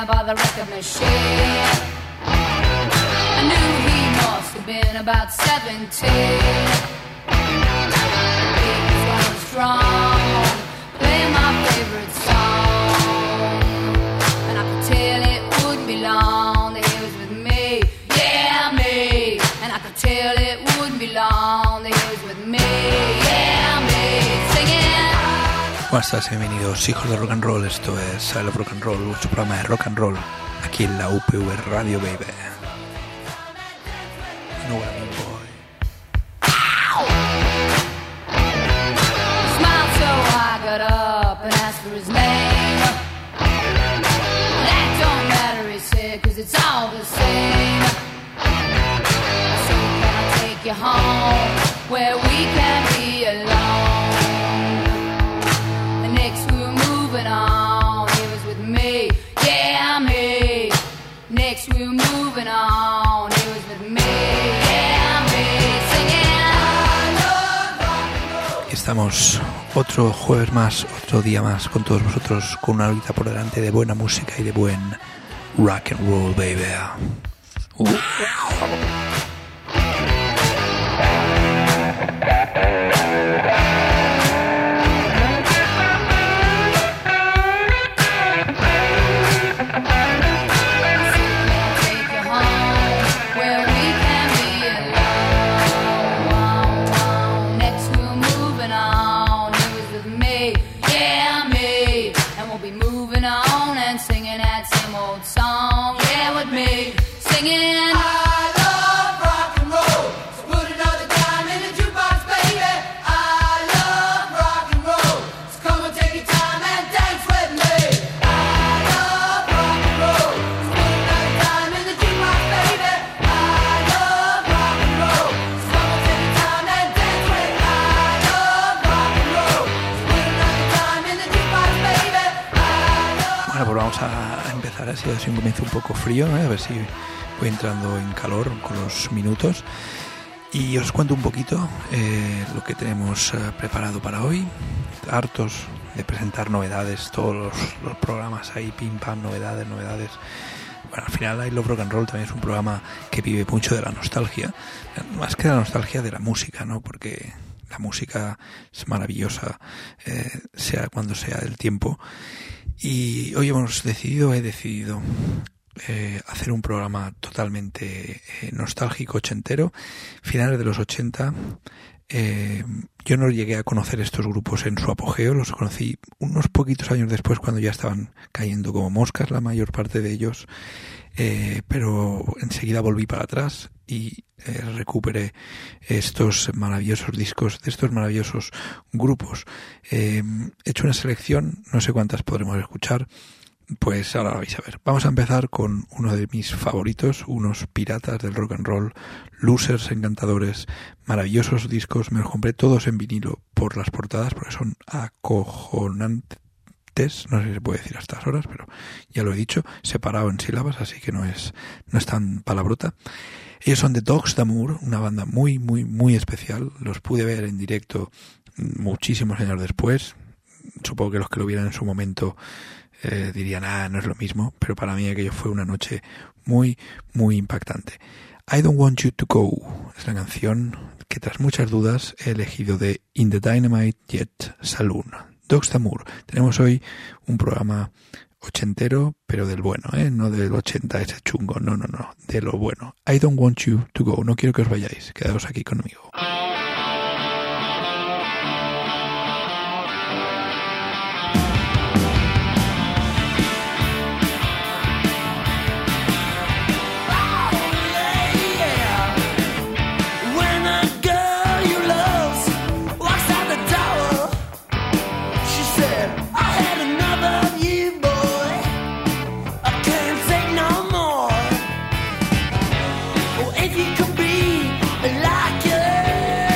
by the record machine. I knew he must have been about 17. He was going strong, playing my favorite song, and I could tell it wouldn't be long that he was with me, yeah, me. And I could tell it wouldn't be long that he was with me, yeah, me. Singing. Buenas tardes, bienvenidos hijos de rock and roll. Esto es I Love Rock and Roll, vuestro programa de rock and roll aquí en la UPV Radio, baby. No what I mean, boy. Smiled so I got up and asked for his name. That don't matter, he said, 'cause it's all the same. I said, can I take you home where we can be alone? The next we were moving on, he was with me, yeah, me. Next we were moving on, he was with me, yeah, me. Singing, I love rock and roll. Estamos otro jueves más, otro día más con todos vosotros, con una horita por delante de buena música y de buen rock and roll, baby. Ha sido así un comienzo un poco frío, ¿no? A ver si voy entrando en calor con los minutos. Y os cuento un poquito lo que tenemos preparado para hoy. Hartos de presentar novedades, todos los programas ahí, pim pam, novedades. Bueno, al final I Love Rock and Roll también es un programa que vive mucho de la nostalgia. Más que de la nostalgia, de la música, ¿no? Porque la música es maravillosa, sea cuando sea del tiempo. Y hoy he decidido hacer un programa totalmente nostálgico, ochentero, finales de los 80. Yo no llegué a conocer estos grupos en su apogeo, los conocí unos poquitos años después, cuando ya estaban cayendo como moscas la mayor parte de ellos, pero enseguida volví para atrás y recuperé estos maravillosos discos de estos maravillosos grupos. He hecho una selección, no sé cuántas podremos escuchar, pues ahora lo vais a ver. Vamos a empezar con uno de mis favoritos, unos piratas del rock and roll, losers encantadores, maravillosos discos. Me los compré todos en vinilo por las portadas, porque son acojonantes. No sé si se puede decir a estas horas, pero ya lo he dicho, separado en sílabas, así que no es tan palabrota. Ellos son The Dogs d'Amour, una banda muy, muy, muy especial. Los pude ver en directo muchísimos años después. Supongo que los que lo vieran en su momento dirían, no es lo mismo, pero para mí aquello fue una noche muy, muy impactante. I Don't Want You to Go es la canción que tras muchas dudas he elegido de In the Dynamite Jet Saloon. Dogs d'Amour. Tenemos hoy un programa ochentero, pero del bueno, no del 80 ese chungo, no, de lo bueno. I Don't Want You to Go. No quiero que os vayáis, quedaos aquí conmigo. If you could be like you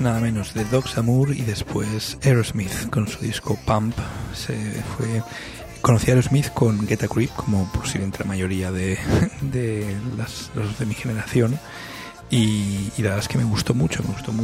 nada menos de Dogs Amour y después Aerosmith con su disco Pump. Conocí a Aerosmith con Get a Grip, como posiblemente la mayoría de los de mi generación, y la verdad es que me gustó mucho.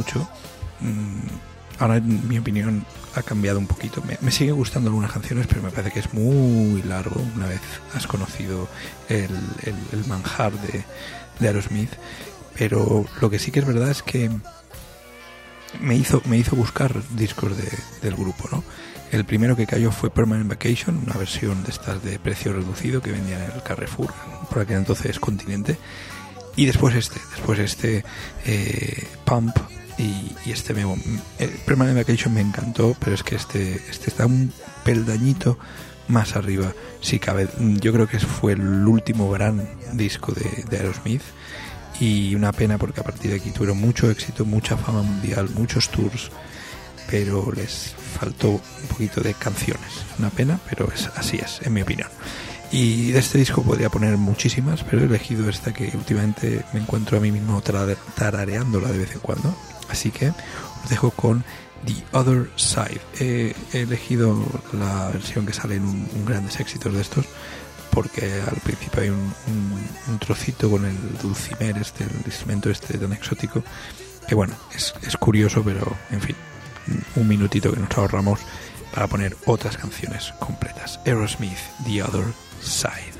Ahora, en mi opinión, ha cambiado un poquito. Me sigue gustando algunas canciones, pero me parece que es muy largo una vez has conocido el manjar de Aerosmith. Pero lo que sí que es verdad es que me hizo buscar discos del grupo, ¿no? El primero que cayó fue Permanent Vacation, una versión de estas de precio reducido que vendían en el Carrefour, por aquel entonces Continente. Y después este Pump, y Permanent Vacation me encantó, pero es que este está un peldañito más arriba, si cabe. Yo creo que fue el último gran disco de Aerosmith, y una pena porque a partir de aquí tuvieron mucho éxito, mucha fama mundial, muchos tours, pero les faltó un poquito de canciones. Una pena, pero así es, en mi opinión. Y de este disco podría poner muchísimas, pero he elegido esta que últimamente me encuentro a mí mismo tarareándola de vez en cuando. Así que os dejo con The Other Side. He elegido la versión que sale en un grandes éxitos de estos, porque al principio hay un trocito con el dulcimer, el instrumento tan exótico, que bueno, es curioso, pero en fin, un minutito que nos ahorramos para poner otras canciones completas. Aerosmith, The Other Side.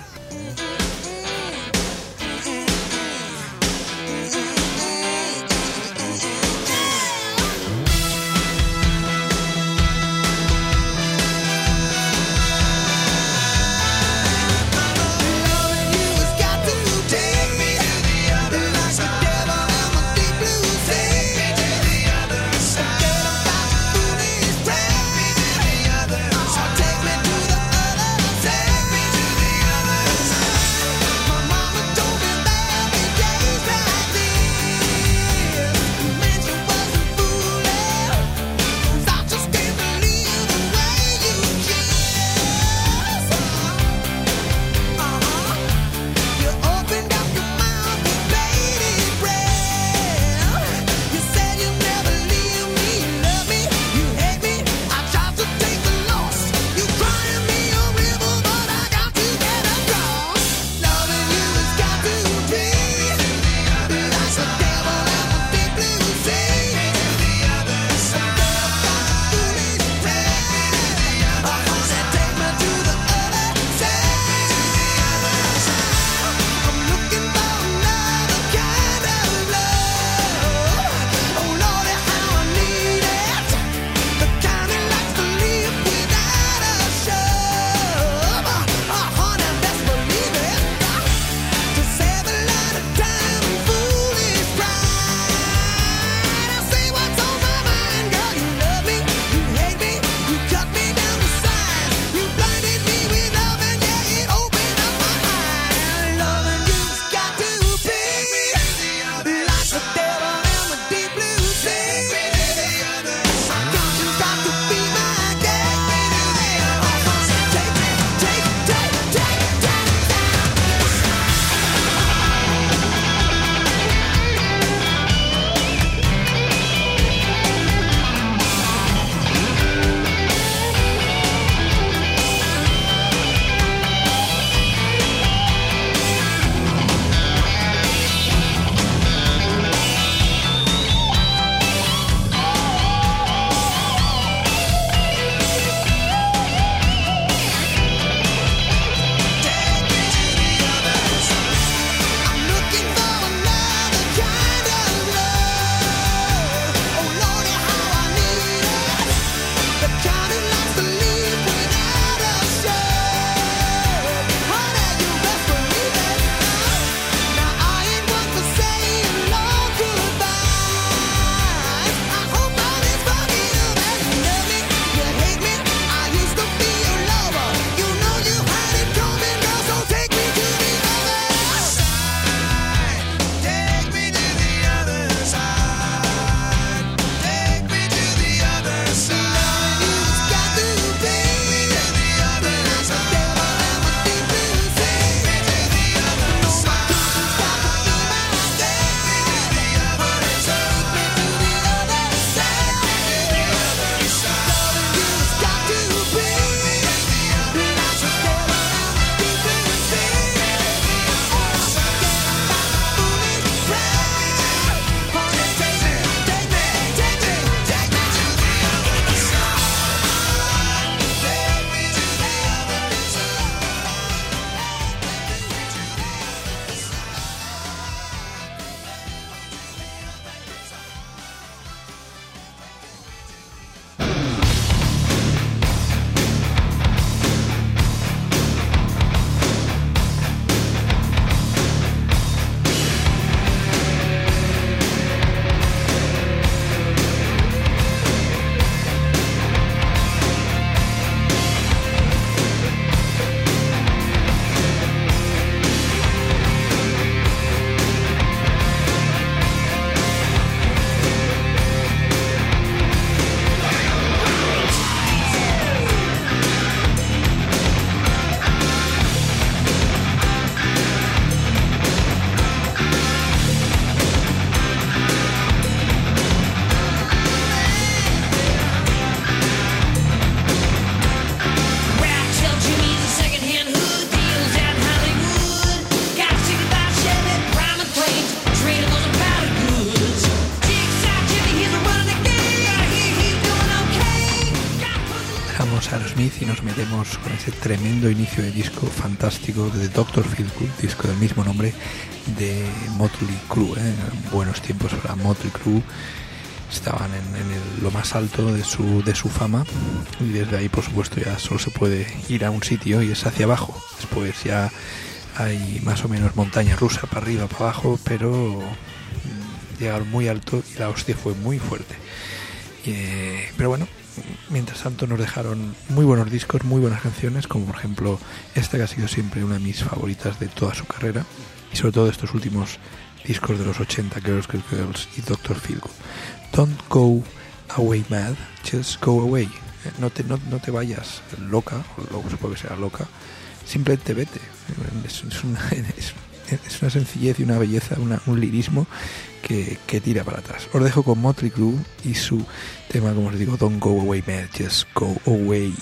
Take me to the other side. dejamos a Aerosmith y nos metemos con ese tremendo inicio de disco fantástico de Dr. Feelgood, disco del mismo nombre de Motley Crue. Buenos tiempos para Motley Crue, estaban en lo más alto de su fama, y desde ahí por supuesto ya solo se puede ir a un sitio y es hacia abajo. Después ya hay más o menos montaña rusa para arriba, para abajo, pero llegaron muy alto y la hostia fue muy fuerte. Pero bueno, mientras tanto nos dejaron muy buenos discos, muy buenas canciones, como por ejemplo esta que ha sido siempre una de mis favoritas de toda su carrera, y sobre todo estos últimos discos de los 80, Girls, Girls, Girls y Dr. Feelgood. Don't go away mad, just go away. No te vayas loca, o supongo que sea loca, simplemente vete. Es una sencillez y una belleza, un lirismo que tira para atrás. Os dejo con Motley Crue y su tema, como os digo, Don't go away mad, just go away.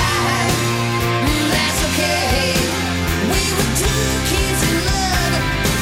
Kids in love.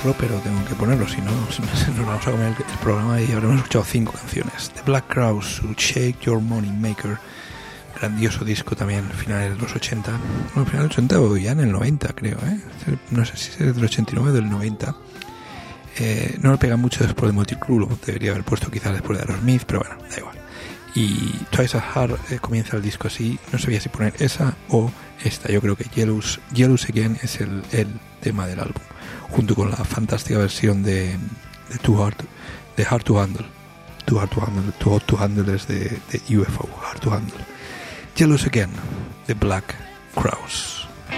ponerlo, pero tengo que ponerlo, si no nos vamos a comer el programa y habremos escuchado 5 canciones. The Black Crowes, su Shake Your Money Maker, grandioso disco también, finales de los 80, bueno, finales de los 80 o ya en el 90 creo, no sé si es del 89 o del 90. No le pega mucho después de Multicrew, debería haber puesto quizás después de Aerosmith, pero bueno, da igual. Y Twice as Hard comienza el disco así, no sabía si poner esa o esta. Yo creo que Jealous Again es el tema del álbum, junto con la fantástica versión de Too Hard to Handle. Too Hard to Handle es de UFO, Hard to Handle. Jealous Again, The Black Crowes.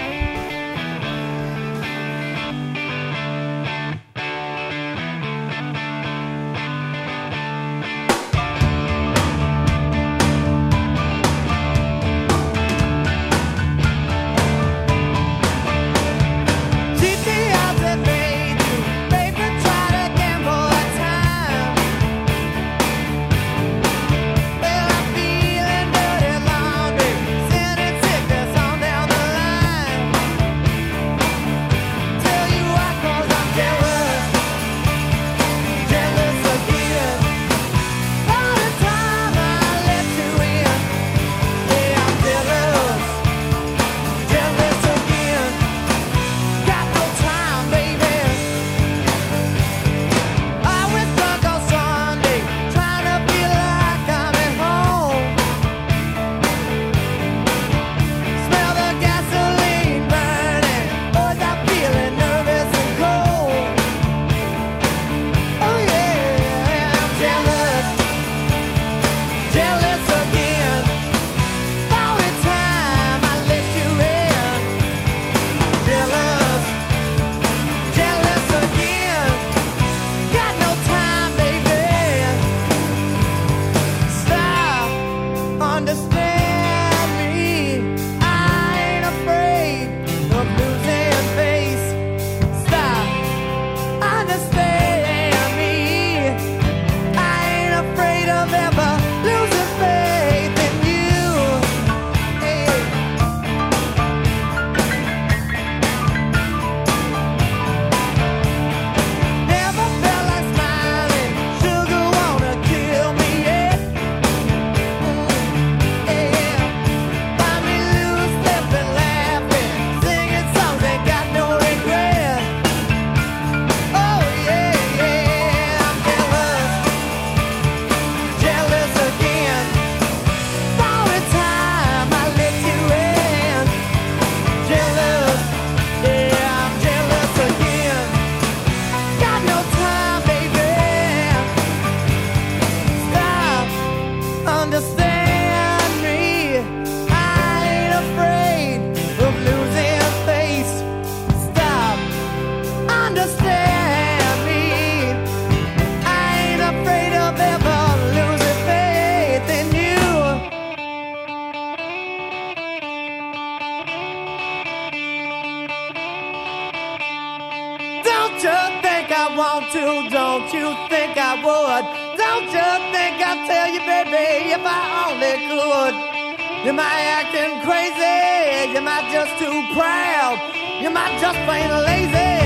want to, don't you think I would? Don't you think I'd tell you, baby, if I only could? You might acting crazy, you might just too proud, you might just plain lazy.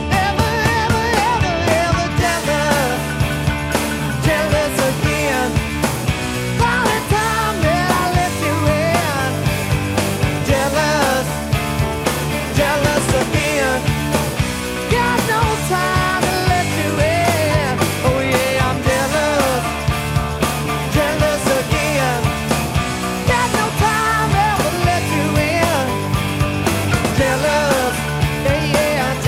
Jealous again. All the time that I let you in. Jealous again. Got no time to let you in. Oh yeah, I'm jealous again. Got no time ever to let you in. Jealous, yeah, yeah,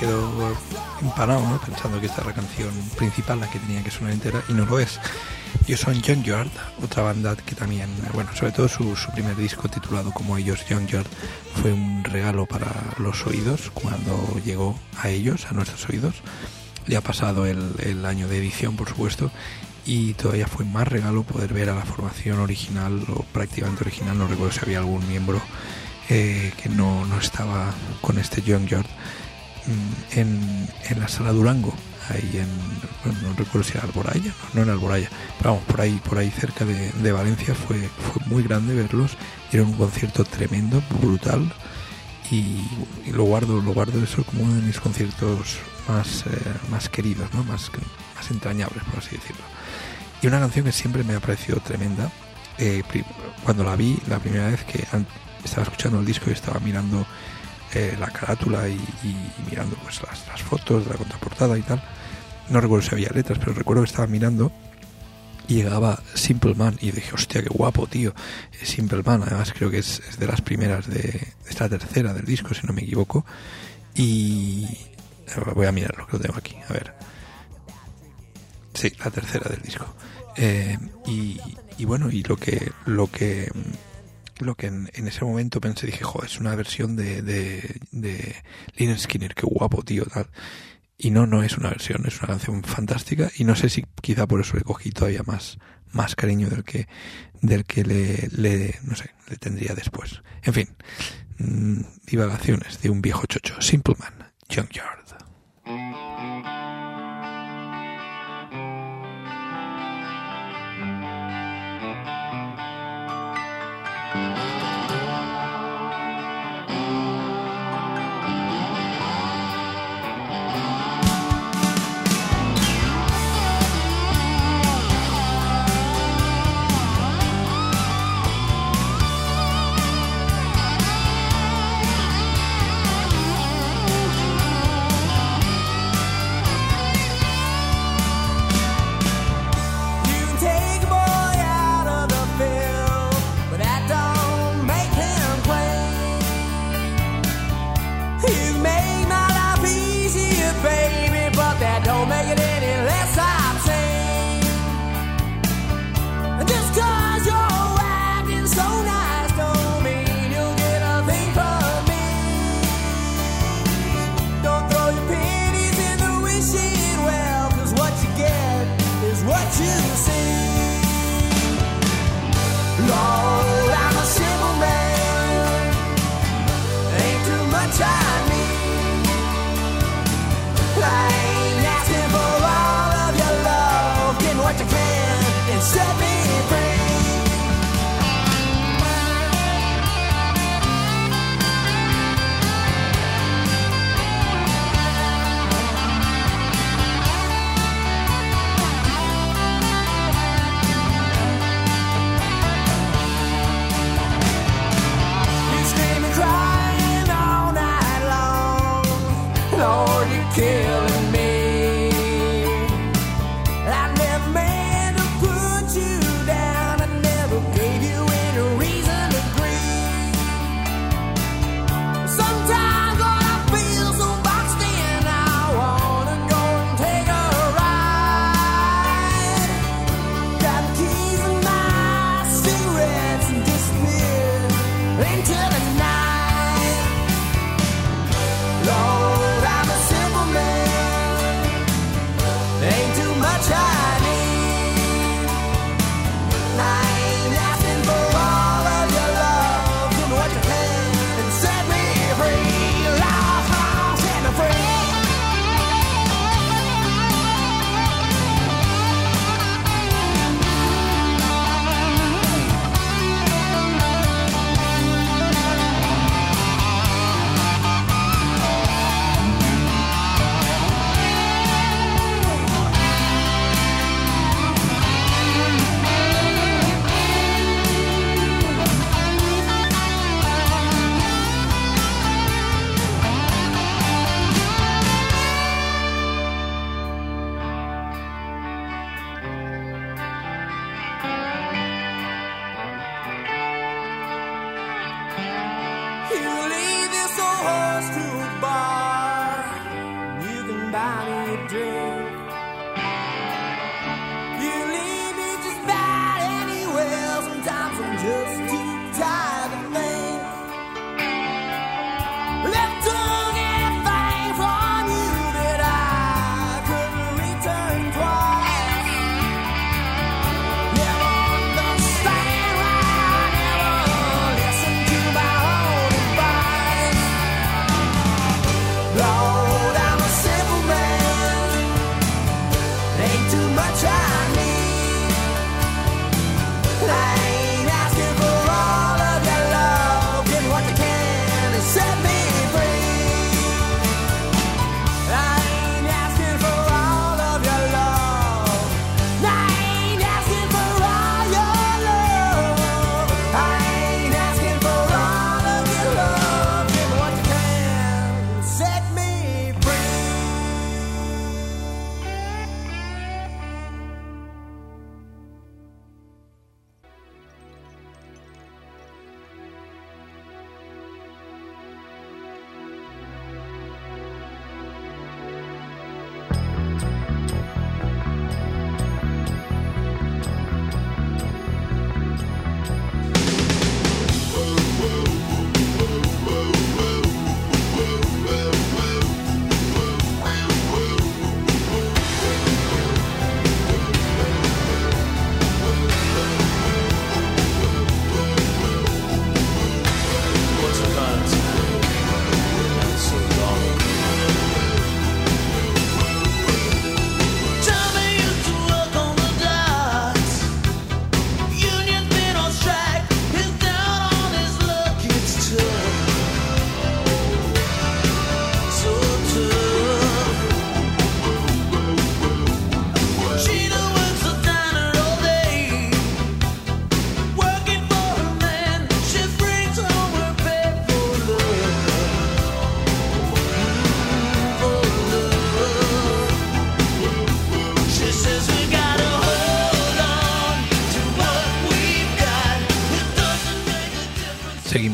quedo empanado, ¿no? Pensando que esta es la canción principal, la que tenía que sonar entera, y no lo es. Ellos son Junkyard, otra banda que también, bueno, sobre todo su primer disco titulado como ellos, Junkyard, fue un regalo para los oídos cuando llegó a ellos, a nuestros oídos. Ya ha pasado el año de edición, por supuesto, y todavía fue más regalo poder ver a la formación original, o prácticamente original, no recuerdo si había algún miembro que no estaba con este Junkyard, en la Sala Durango, ahí bueno, no recuerdo si era Alboraya, no en Alboraya, pero vamos, por ahí cerca de Valencia. Fue muy grande verlos, dieron un concierto tremendo, brutal, y lo guardo eso como uno de mis conciertos más queridos, ¿no? más entrañables, por así decirlo. Y una canción que siempre me ha parecido tremenda, cuando la vi la primera vez, que estaba escuchando el disco y estaba mirando la carátula y mirando pues las fotos de la contraportada y tal. No recuerdo si había letras, pero recuerdo que estaba mirando y llegaba Simple Man y dije, hostia, qué guapo, tío, Simple Man. Además creo que es de las primeras de esta tercera del disco, si no me equivoco, y voy a mirarlo, que lo tengo aquí, a ver. Sí, la tercera del disco. Y bueno, y lo que en ese momento pensé, dije, joder, es una versión de Lynyrd Skynyrd, qué guapo, tío, tal. Y no es una versión, es una canción fantástica, y no sé si quizá por eso le cogí todavía más cariño del que no sé, le tendría después. En fin, divagaciones de un viejo chocho. Simple Man, Junkyard.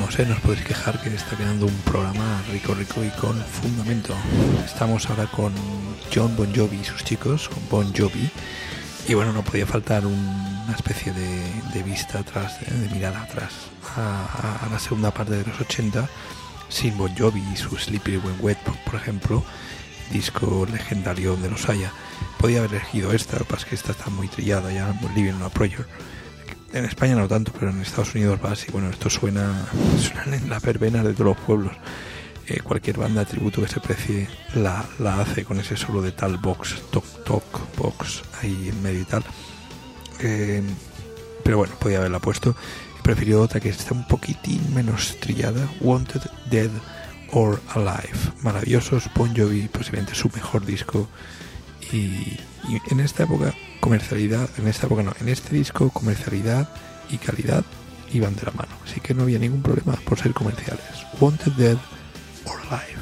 no os podéis quejar que está quedando un programa rico y con fundamento. Estamos ahora con John Bon Jovi y sus chicos, con Bon Jovi, y bueno, no podía faltar una especie de vista atrás, de mirada atrás a la segunda parte de los 80, sin Bon Jovi y su Sleepy When Wet, por ejemplo, disco legendario de los haya. Podía haber elegido esta, lo que pasa es que esta está muy trillada ya, Living on a Prayer. En España no tanto, pero en Estados Unidos va así. Bueno, esto suena en las verbenas de todos los pueblos. Cualquier banda de tributo que se precie la hace con ese solo de tal box, toc, box ahí en medio y tal. Pero bueno, podía haberla puesto. Prefirió otra que está un poquitín menos trillada, Wanted, Dead or Alive. Maravillosos, Bon Jovi, posiblemente su mejor disco. Y en esta época, en este disco, comercialidad y calidad iban de la mano. Así que no había ningún problema por ser comerciales. Wanted, Dead or Alive.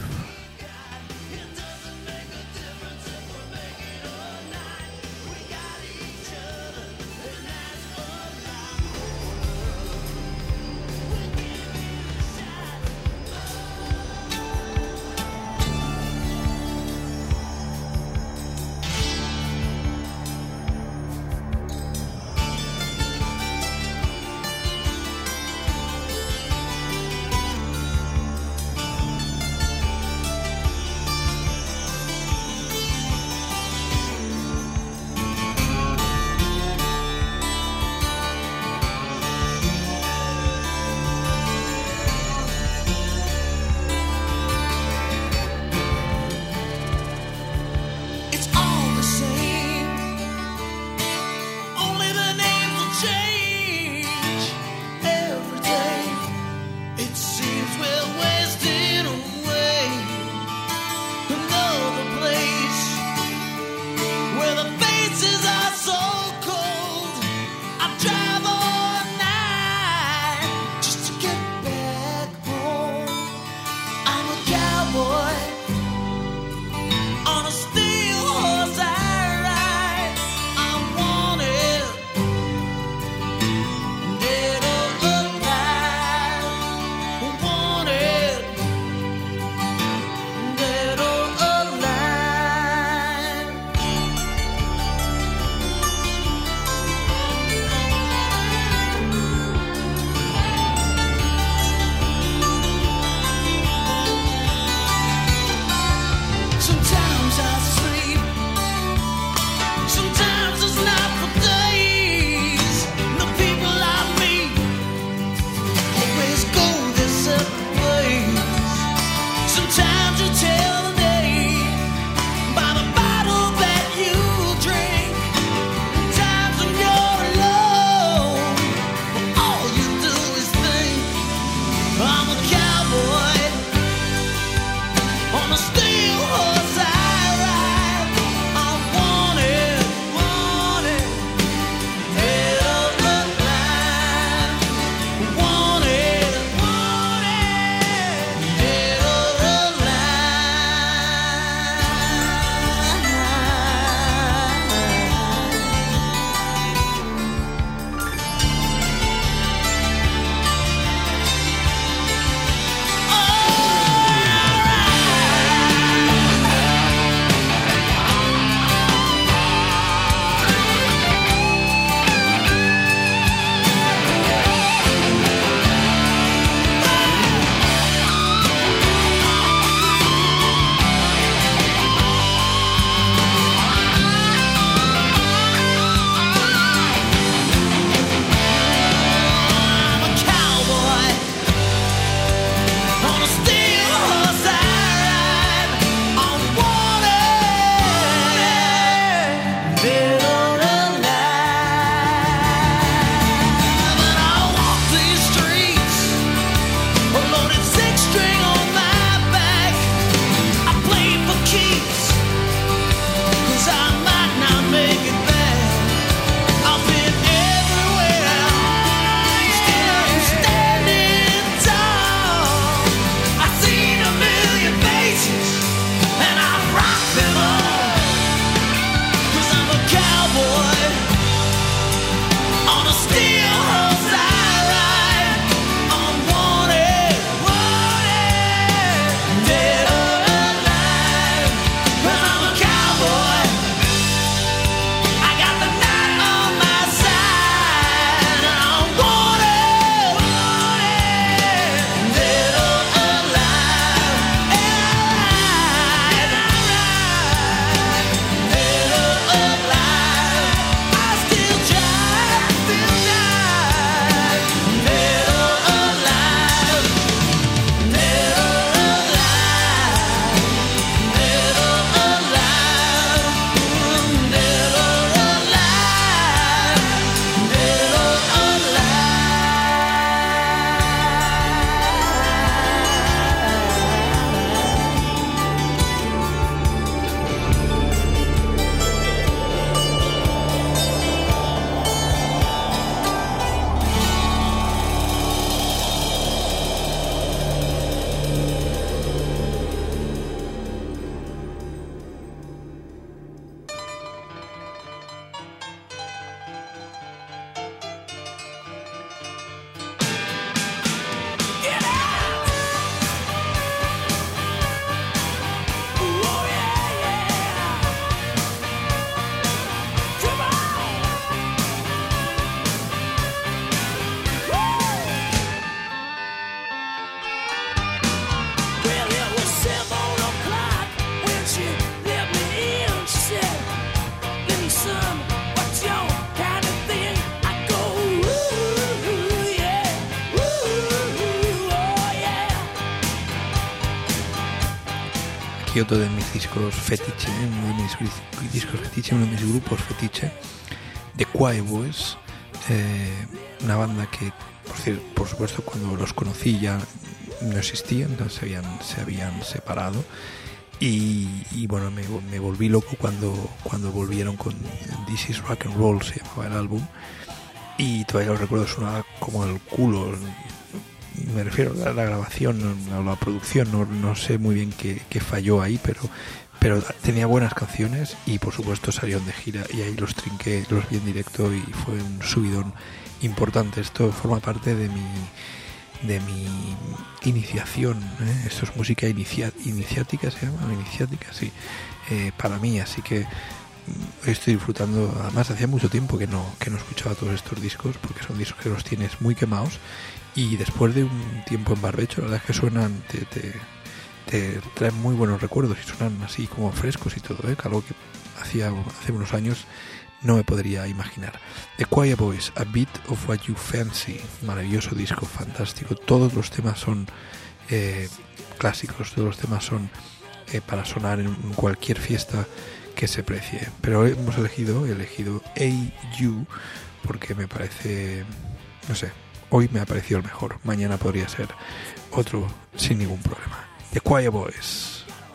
elegí otro de mis discos fetiche, uno de mis discos fetiche, uno de mis grupos fetiche, The Quiet Boys, una banda que, por supuesto, cuando los conocí ya no existían, se habían separado, y bueno, me volví loco cuando volvieron con This Is Rock and Roll, se llamaba el álbum, y todavía lo recuerdo, sonaba como el culo. Me refiero a la grabación, a la producción, no sé muy bien qué falló ahí, pero tenía buenas canciones, y por supuesto salieron de gira, y ahí los trinqué, los vi en directo, y fue un subidón importante. Esto forma parte de mi iniciación, esto es música iniciática, se llama, iniciática, sí, para mí, así que estoy disfrutando. Además, hacía mucho tiempo que no escuchaba todos estos discos, porque son discos que los tienes muy quemados, y después de un tiempo en barbecho, la verdad es que suenan, te traen muy buenos recuerdos, y suenan así como frescos y todo, algo que hace unos años no me podría imaginar. The Quiet Boys, A Bit of What You Fancy, maravilloso disco, fantástico. Todos los temas son clásicos, todos los temas son para sonar en cualquier fiesta que se precie, pero he elegido A.U. porque me parece, no sé, hoy me ha parecido el mejor, mañana podría ser otro sin ningún problema. The Quiet Boys.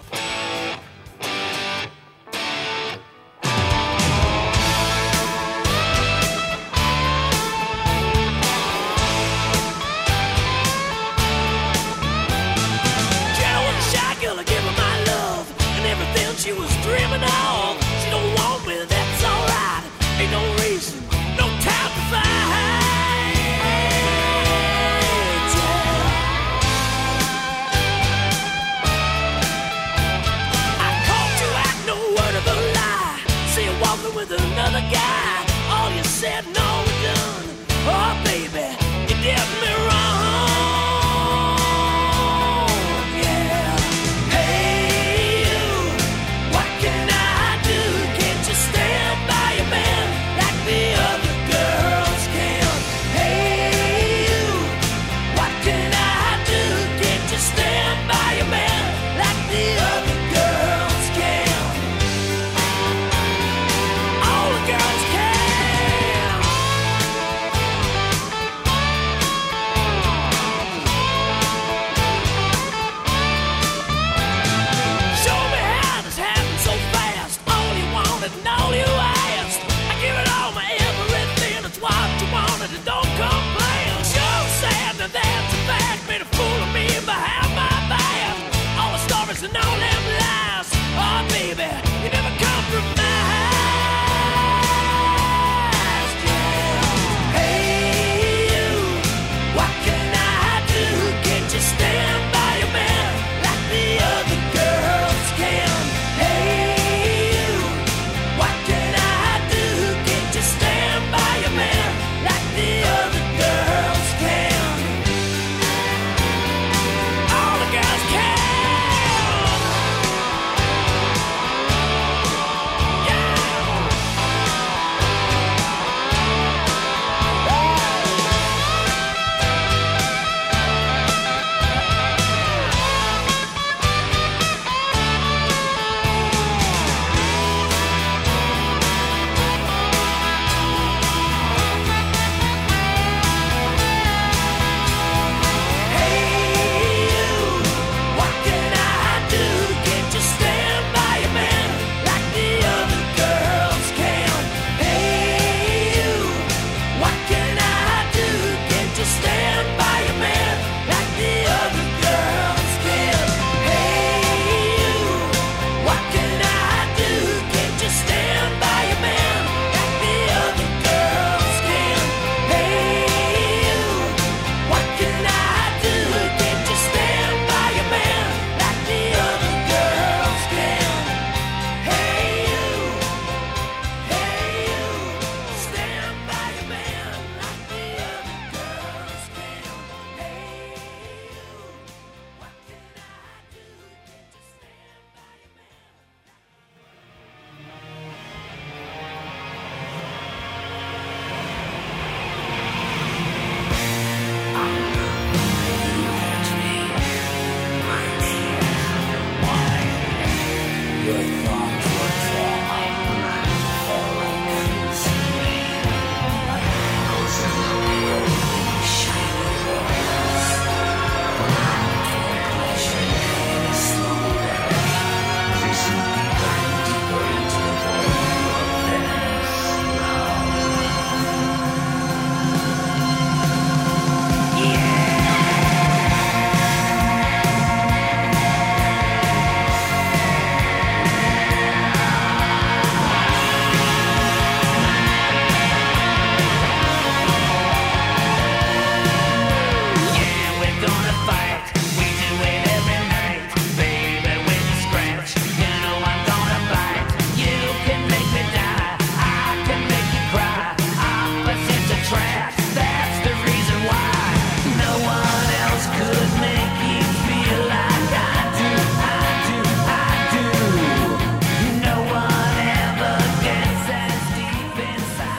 She was dreaming of. She don't want me, that's alright. Ain't no reason, no time to fight. Yeah.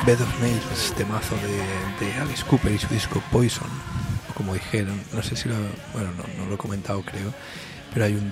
Bed of Nails, temazo de Alice Cooper y su disco Poison, o como dijeron, no sé si lo, bueno, no lo he comentado creo, pero hay un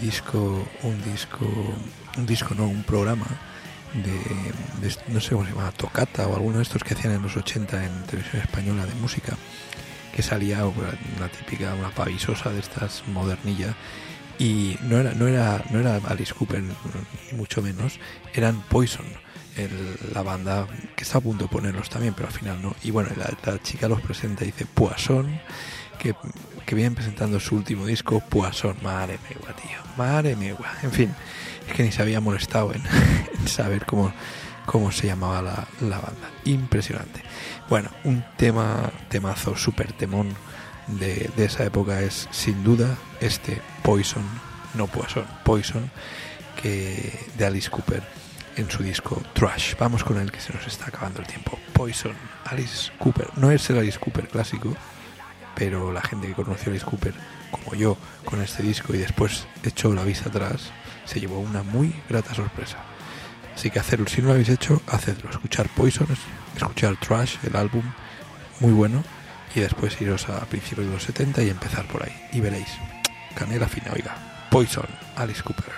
programa de no sé cómo se llama, Tocata o alguno de estos que hacían en los 80 en televisión española de música, que salía una típica, una pavisosa de estas modernillas, y no era Alice Cooper ni mucho menos, eran Poison, la banda que está a punto de ponerlos también, pero al final no. Y bueno, la chica los presenta y dice Poison, que vienen presentando su último disco, Poison. Madre mía, tío, madre mía. En fin, es que ni se había molestado en saber cómo se llamaba la banda. Impresionante. Bueno, un temazo, súper temón de esa época es sin duda este Poison, no Poison, que de Alice Cooper en su disco Trash. Vamos con el que se nos está acabando el tiempo. Poison, Alice Cooper. No es el Alice Cooper clásico, pero la gente que conoció a Alice Cooper como yo con este disco y después echó la vista atrás, se llevó una muy grata sorpresa. Así que hacerlo, si no lo habéis hecho, hacedlo. Escuchar Poison, escuchar Trash, el álbum, muy bueno, y después iros a principios de los 70 y empezar por ahí. Y veréis, canela fina, oiga. Poison, Alice Cooper.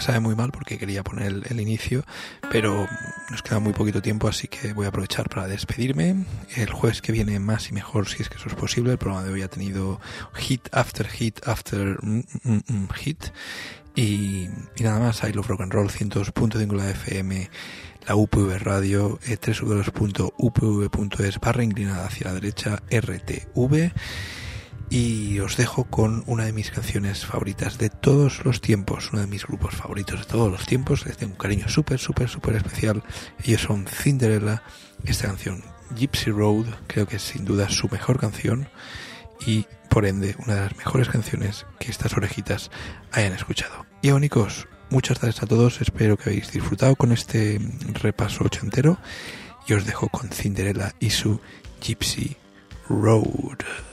sabe muy mal porque quería poner el inicio, pero nos queda muy poquito tiempo, así que voy a aprovechar para despedirme. El jueves que viene más y mejor, si es que eso es posible. El programa de hoy ha tenido hit after hit after hit. Y nada más. I Love Rock and Roll, 102.5 la FM, la UPV Radio, www.upv.es / inclinada hacia la derecha RTV. Y os dejo con una de mis canciones favoritas de todos los tiempos, uno de mis grupos favoritos de todos los tiempos. Les tengo un cariño súper especial. Ellos son Cinderella. Esta canción, Gypsy Road, creo que es sin duda su mejor canción y por ende una de las mejores canciones que estas orejitas hayan escuchado. Y abónicos, muchas gracias a todos, espero que habéis disfrutado con este repaso ochentero y os dejo con Cinderella y su Gypsy Road.